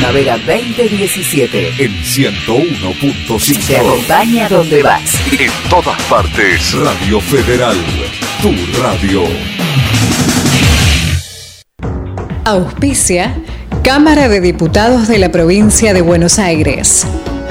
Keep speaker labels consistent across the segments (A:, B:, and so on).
A: Primavera 2017.
B: En 101.5.
A: Te acompaña donde vas.
B: En todas partes. Radio Federal. Tu radio.
C: Auspicia Cámara de Diputados de la Provincia de Buenos Aires.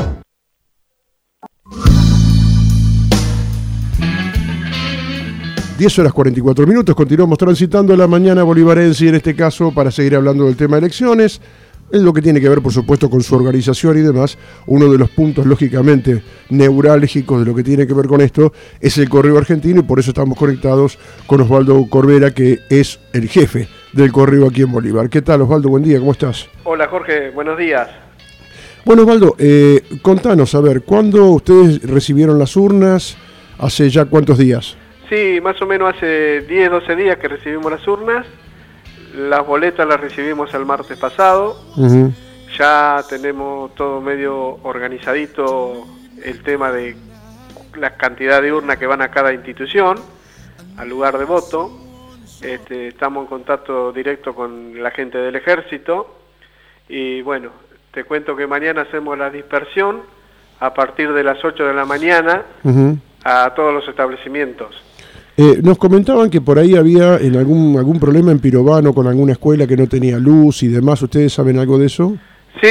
D: Horas 44 minutos, continuamos transitando la mañana bolivarense y en este caso para seguir hablando del tema de elecciones, en lo que tiene que ver por supuesto con su organización y demás. Uno de los puntos lógicamente neurálgicos de lo que tiene que ver con esto es el Correo Argentino y por eso estamos conectados con Osvaldo Corbera, que es el jefe del Correo aquí en Bolívar. ¿Qué tal, Osvaldo? Buen día, ¿cómo estás?
E: Hola Jorge, buenos días.
D: Bueno, Osvaldo, contanos, a ver, ¿cuándo ustedes recibieron las urnas? ¿Hace ya cuántos días?
E: Sí, más o menos hace 10, 12 días que recibimos las urnas. Las boletas las recibimos el martes pasado.
D: Uh-huh.
E: Ya tenemos todo medio organizadito el tema de la cantidad de urnas que van a cada institución, al lugar de voto. Estamos en contacto directo con la gente del Ejército. Y bueno, te cuento que mañana hacemos la dispersión a partir de las 8 de la mañana
D: Uh-huh.
E: a todos los establecimientos.
D: Nos comentaban que por ahí había algún problema en Pirovano con alguna escuela que no tenía luz y demás. ¿Ustedes saben algo de eso?
E: Sí,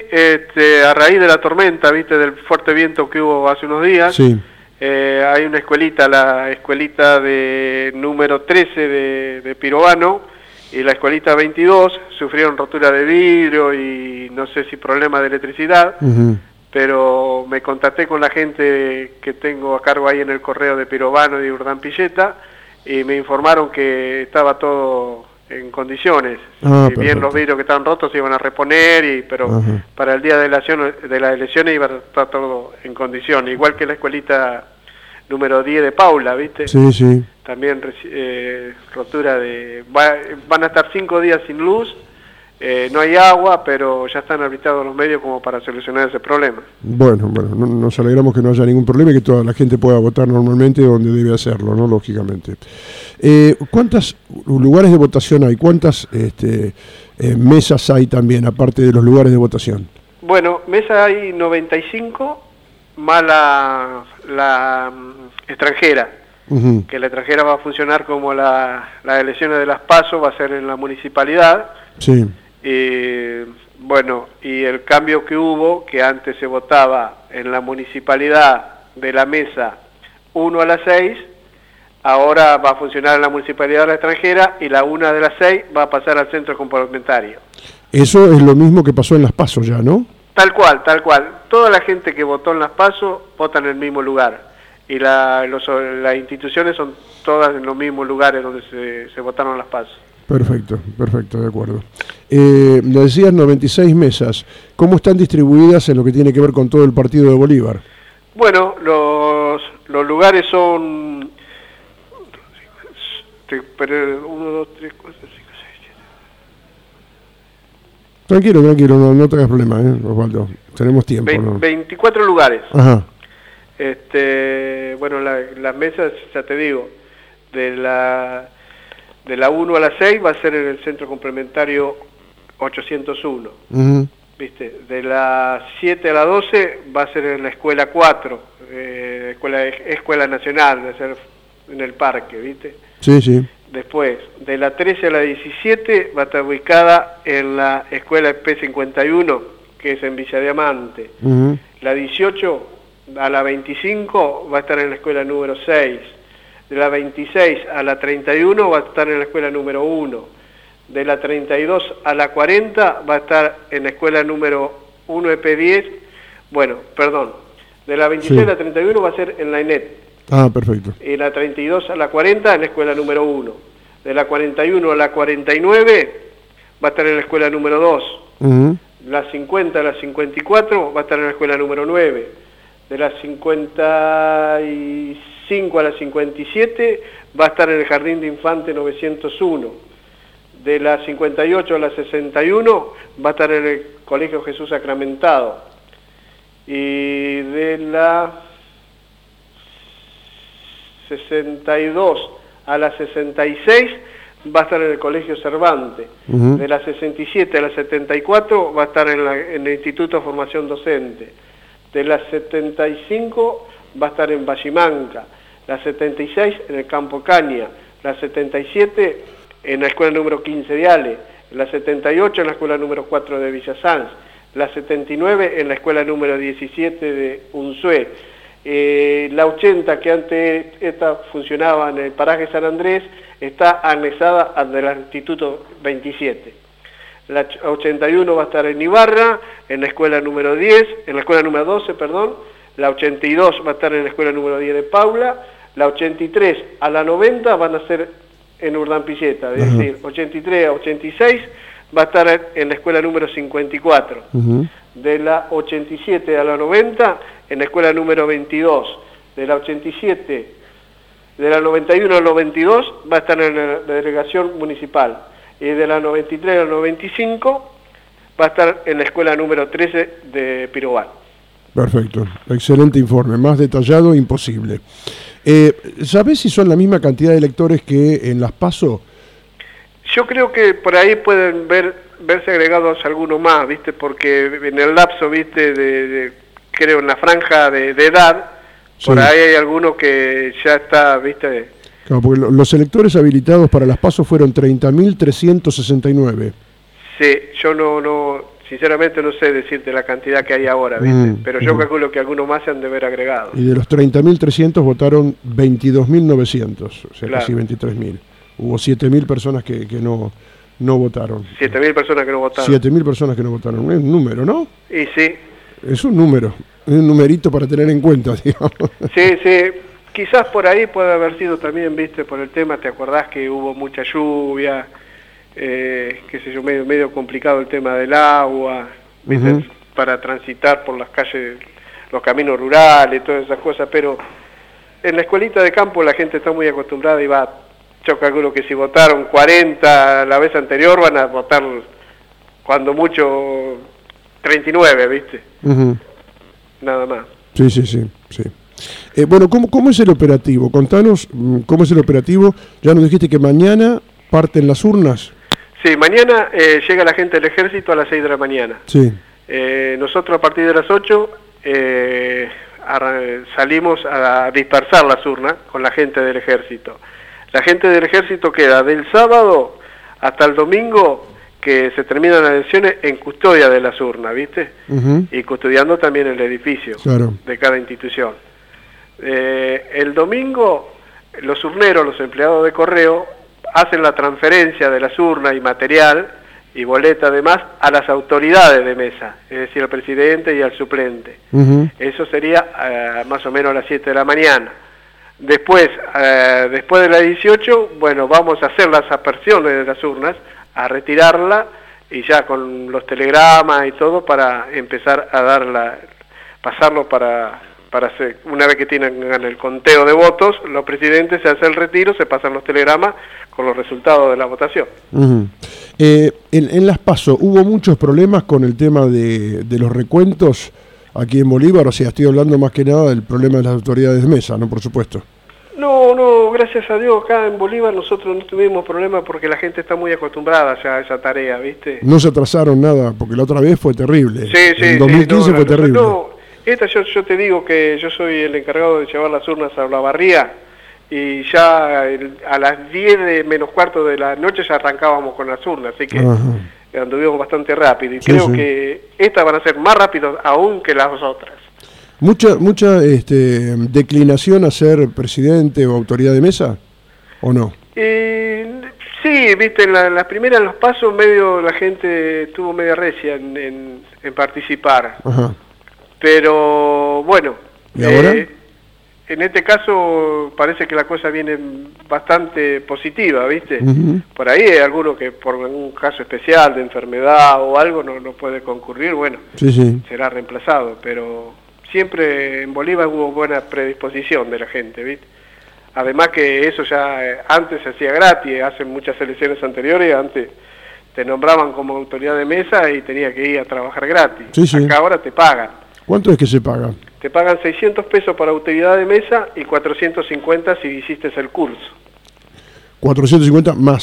E: a raíz de la tormenta, viste, del fuerte viento que hubo hace unos días,
D: Sí.
E: Hay una escuelita, la escuelita de número 13 de Pirovano y la escuelita 22, sufrieron rotura de vidrio y no sé si problema de electricidad.
D: Uh-huh.
E: Pero me contacté con la gente que tengo a cargo ahí en el correo de Pirovano y de Urdampilleta y me informaron que estaba todo en condiciones. Si bien los vidrios que estaban rotos se iban a reponer, pero uh-huh. Para el día de las elecciones iba a estar todo en condiciones. Igual que la escuelita número 10 de Paula, ¿viste?
D: Sí, sí.
E: También rotura de... van a estar 5 días sin luz. No hay agua, pero ya están habilitados los medios como para solucionar ese problema.
D: Bueno, nos alegramos que no haya ningún problema y que toda la gente pueda votar normalmente donde debe hacerlo, ¿no? Lógicamente. ¿Cuántos lugares de votación hay? ¿Cuántas mesas hay también, aparte de los lugares de votación?
E: Bueno, mesas hay 95, más la extranjera. Uh-huh. Que la extranjera va a funcionar como las elecciones de las PASO, va a ser en la municipalidad.
D: Sí.
E: Bueno, y el cambio que hubo, que antes se votaba en la municipalidad de la mesa 1 a las 6, ahora va a funcionar en la municipalidad de la extranjera y la 1 de las 6 va a pasar al centro complementario. Eso
D: es lo mismo que pasó en las PASO ya, ¿no?
E: Tal cual. Toda la gente que votó en las PASO vota en el mismo lugar. Y las instituciones son todas en los mismos lugares donde se votaron las PASO.
D: Perfecto, de acuerdo. Lo decías, 96 mesas. ¿Cómo están distribuidas en lo que tiene que ver con todo el partido de Bolívar?
E: Bueno, los lugares son... 1, 2, 3, 4, 5, 6, 7...
D: Tranquilo, no tengas problema, Osvaldo. Tenemos tiempo.
E: 24 lugares.
D: Ajá.
E: Bueno, las mesas, ya te digo, de la 1 a la 6 va a ser en el centro complementario 801.
D: Uh-huh.
E: ¿Viste? De la 7 a la 12 va a ser en la escuela 4, escuela nacional, va a ser en el parque, ¿viste?
D: Sí.
E: Después, de la 13 a la 17 va a estar ubicada en la escuela P51, que es en Villa Diamante.
D: Uh-huh.
E: La 18 a la 25 va a estar en la escuela número 6. De la 26 a la 31 va a estar en la escuela número 1. De la 32 a la 40 va a estar en la escuela número 1 EP10. Bueno, perdón. De la 26 a la 31 va a ser en la ENET.
D: Ah, perfecto.
E: Y la 32 a la 40 en la escuela número 1. De la 41 a la 49 va a estar en la escuela número 2.
D: Uh-huh.
E: La 50 a la 54 va a estar en la escuela número 9. De la 55 a la 57 va a estar en el Jardín de Infante 901. De la 58 a la 61 va a estar en el Colegio Jesús Sacramentado. Y de la 62 a la 66 va a estar en el Colegio Cervantes. De la 67 a la 74 va a estar en el Instituto de Formación Docente. De la 75 va a estar en Vallimanca. La 76 en el Campo Caña. La 77 en la escuela número 15 de Ale. La 78 en la escuela número 4 de Villa Sanz. La 79 en la escuela número 17 de Unzué. La 80, que antes esta funcionaba en el paraje San Andrés, está anexada al del Instituto 27. La 81 va a estar en Ibarra, en la escuela número 10, en la escuela número 12, perdón. La 82 va a estar en la escuela número 10 de Paula. La 83 a la 90 van a ser en Urdampilleta, es decir, 83 a 86 va a estar en la escuela número 54. De la 87 a la 90 en la escuela número 22. De la 87, de la 91 a la 92 va a estar en la delegación municipal. Y de la 93 a la 95 va a estar en la escuela número 13 de Pirobán.
D: Perfecto, excelente informe, más detallado imposible. ¿Sabés si son la misma cantidad de electores que en las PASO?
E: Yo creo que por ahí pueden verse agregados algunos más, ¿viste? Porque en el lapso, ¿viste? Creo en la franja de edad, sí. Por ahí hay alguno que ya está, ¿viste?
D: Claro, porque los electores habilitados para las PASO fueron 30.369.
E: Sí, yo no, sinceramente no sé decirte la cantidad que hay ahora, ¿viste? Pero yo calculo que algunos más se han de ver agregados.
D: Y de los 30.300 votaron 22.900, o sea, claro. Casi 23.000. Hubo 7.000 personas que no votaron.
E: 7.000 personas que no votaron.
D: 7.000 personas que no votaron. Es un número, ¿no?
E: Y sí.
D: Es un número. Es un numerito para tener en cuenta, digamos.
E: Sí. Quizás por ahí puede haber sido también, viste, por el tema, ¿te acordás que hubo mucha lluvia? Qué sé yo, medio complicado el tema del agua, ¿viste? Para transitar por las calles, los caminos rurales, todas esas cosas, pero en la escuelita de campo la gente está muy acostumbrada y va. Yo calculo que si votaron 40 la vez anterior, van a votar cuando mucho 39, ¿viste? Nada más. Sí. Bueno, ¿cómo es el operativo? Contanos cómo es el operativo. Ya nos dijiste que mañana parten las urnas. Sí, mañana llega la gente del ejército a las 6 de la mañana.
D: Sí.
E: Nosotros a partir de las 8 salimos a dispersar las urnas con la gente del ejército. La gente del ejército queda del sábado hasta el domingo que se terminan las elecciones en custodia de las urnas, ¿viste? Y custodiando también el edificio de cada institución. El domingo los urneros, los empleados de correo, hacen la transferencia de las urnas y material y boleta además a las autoridades de mesa, es decir, al presidente y al suplente. Eso sería más o menos a las 7 de la mañana. Después de las 18, bueno, vamos a hacer las aspersiones de las urnas, a retirarla y ya con los telegramas y todo para empezar a pasarlo para hacer, una vez que tienen el conteo de votos, los presidentes se hace el retiro, se pasan los telegramas con los resultados de la votación. En
D: las PASO, ¿hubo muchos problemas con el tema de los recuentos aquí en Bolívar? O sea, estoy hablando más que nada del problema de las autoridades de mesa, ¿no? Por supuesto.
E: No, gracias a Dios, acá en Bolívar nosotros no tuvimos problemas porque la gente está muy acostumbrada ya a esa tarea, ¿viste?
D: No se atrasaron nada, porque la otra vez fue terrible.
E: Sí,
D: en 2015 fue terrible.
E: Esta yo te digo que yo soy el encargado de llevar las urnas a Olavarría y ya a las 10 menos cuarto de la noche ya arrancábamos con las urnas, así que anduvimos bastante rápido y creo que estas van a ser más rápidas aún que las otras.
D: ¿Mucha declinación a ser presidente o autoridad de mesa o no?
E: Sí, viste, en las primeras, en los pasos, medio la gente estuvo medio recia en participar. Pero bueno,
D: ¿y ahora?
E: En este caso parece que la cosa viene bastante positiva, ¿viste? Por ahí hay alguno que por algún caso especial de enfermedad o algo no puede concurrir, bueno, será reemplazado, pero siempre en Bolívar hubo buena predisposición de la gente, ¿viste? Además que eso ya antes se hacía gratis, hace muchas elecciones anteriores, antes te nombraban como autoridad de mesa y tenías que ir a trabajar gratis. Acá ahora te pagan.
D: ¿Cuánto es que se paga?
E: Te pagan 600 pesos para autoridad de mesa y 450 si hiciste el curso.
D: 450 más.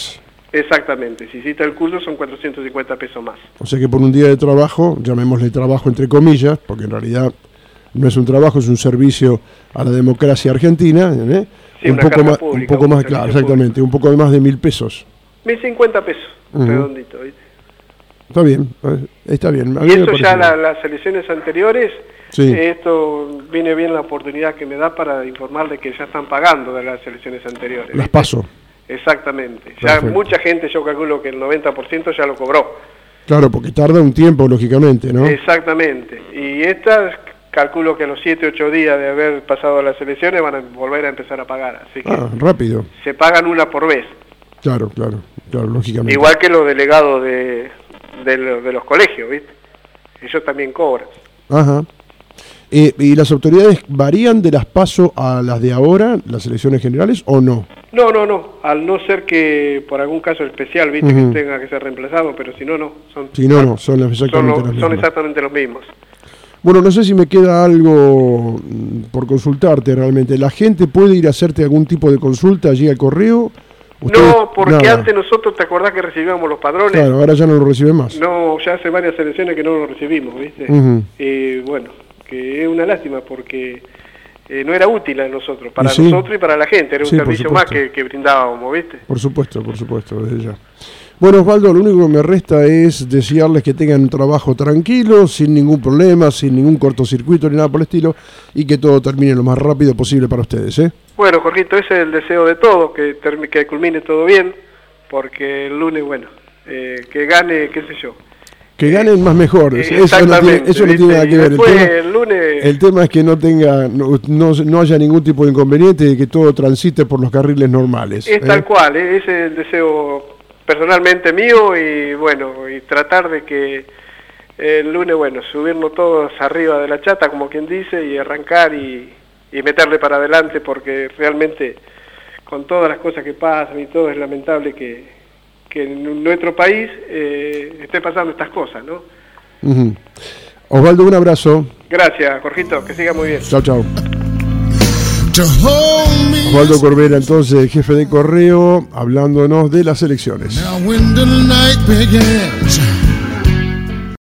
E: Exactamente, si cita el curso son 450 pesos más.
D: O sea que por un día de trabajo, llamémosle trabajo entre comillas, porque en realidad no es un trabajo, es un servicio a la democracia argentina,
E: Sí,
D: un poco más, claro, exactamente, un poco más de 1.000 pesos.
E: 1.050 pesos, redondito, ¿viste?
D: Está bien, está bien.
E: Y eso ya las elecciones anteriores,
D: sí.
E: Esto viene bien la oportunidad que me da para informar de que ya están pagando de las elecciones anteriores.
D: Las
E: ¿viste?
D: paso.
E: Exactamente.
D: Perfecto.
E: Ya mucha gente, yo calculo que el 90% ya lo cobró.
D: Claro, porque tarda un tiempo, lógicamente, ¿no?
E: Exactamente. Y estas, calculo que a los 7-8 días de haber pasado las elecciones van a volver a empezar a pagar. Así que
D: rápido.
E: se pagan una por vez.
D: Claro, lógicamente.
E: Igual que los delegados de los colegios, ¿viste? Ellos también cobran.
D: Ajá. ¿Y las autoridades varían de las PASO a las de ahora, las elecciones generales, o no?
E: No. Al no ser que por algún caso especial, viste, que tenga que ser reemplazado, pero si no, no. Son exactamente los mismos.
D: Bueno, no sé si me queda algo por consultarte realmente. ¿La gente puede ir a hacerte algún tipo de consulta allí al correo?
E: No, porque antes nosotros, ¿te acordás que recibíamos los padrones?
D: Claro, ahora ya no lo reciben más.
E: No, ya hace varias elecciones que no lo recibimos, ¿viste? Bueno, que es una lástima porque no era útil a nosotros, para nosotros y para la gente, era un servicio más que brindábamos, ¿viste? Por supuesto,
D: desde ya. Bueno, Osvaldo, lo único que me resta es desearles que tengan un trabajo tranquilo, sin ningún problema, sin ningún cortocircuito ni nada por el estilo, y que todo termine lo más rápido posible para ustedes, ¿eh?
E: Bueno, Jorgito, ese es el deseo de todos, que culmine todo bien, porque el lunes, bueno, que gane, qué sé yo.
D: Que ganen más mejor, eso no tiene nada que ver. El tema es que no haya ningún tipo de inconveniente y que todo transite por los carriles normales.
E: Es tal cual, ese es el deseo personalmente mío y bueno, y tratar de que el lunes, bueno, subirnos todos arriba de la chata, como quien dice, y arrancar y meterle para adelante, porque realmente con todas las cosas que pasan y todo es lamentable que en nuestro país esté pasando estas cosas, ¿no?
D: Osvaldo, un abrazo.
E: Gracias, Jorgito, que siga muy bien.
D: Chao. Osvaldo Corbera, entonces, jefe de correo, hablándonos de las elecciones. Now when the night begins,